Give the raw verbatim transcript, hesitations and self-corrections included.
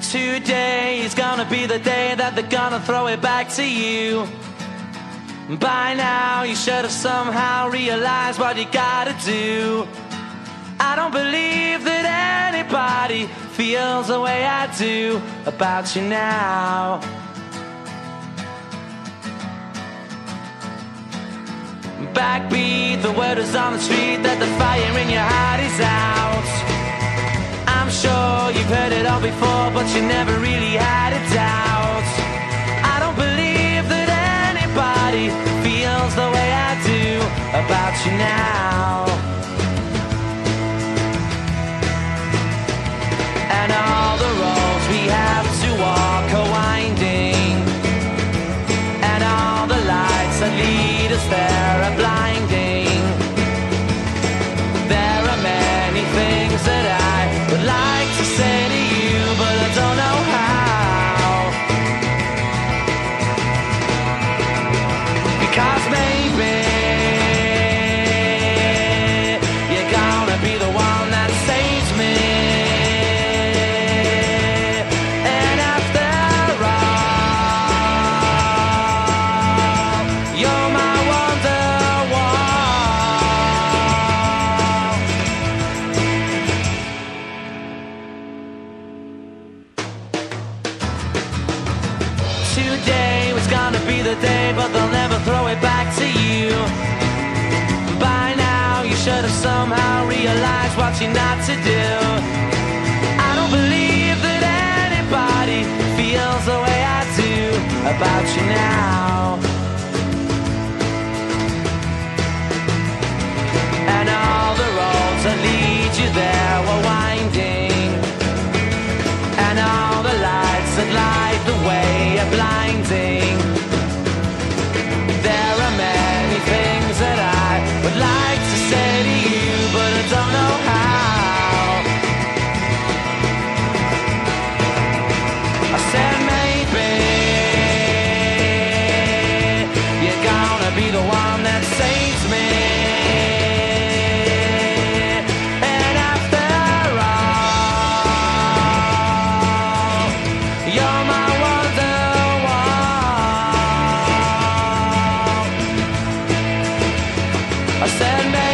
Today is gonna be the day that they're gonna throw it back to you. By now you should have somehow realized what you gotta do. I don't believe that anybody feels the way I do about you now. Backbeat, the word is on the street that the fire in your heart is out. I'm sure you've heard it all before, but you never really had a doubt. I don't believe that anybody feels the way I do about you now. And all the roads we have to walk are winding, and all the lights that lead us there are blinding. There are many things that I would like to say to you, but I don't know how. Because maybe you're gonna be the one that saves me. And after all, you're my Wonderwall. Today was gonna be the day, but they'll never throw it back to you. By now you should have somehow realized what you're not to do. I don't believe that anybody feels the way I do about you now. And all the roads that lead you there were winding, and all the lights that light the way are blinding. There are many things that I would like to say to you, but I don't know how. I said maybe you're gonna be the one that saves me. And after all, you're my Wonderwall. I said maybe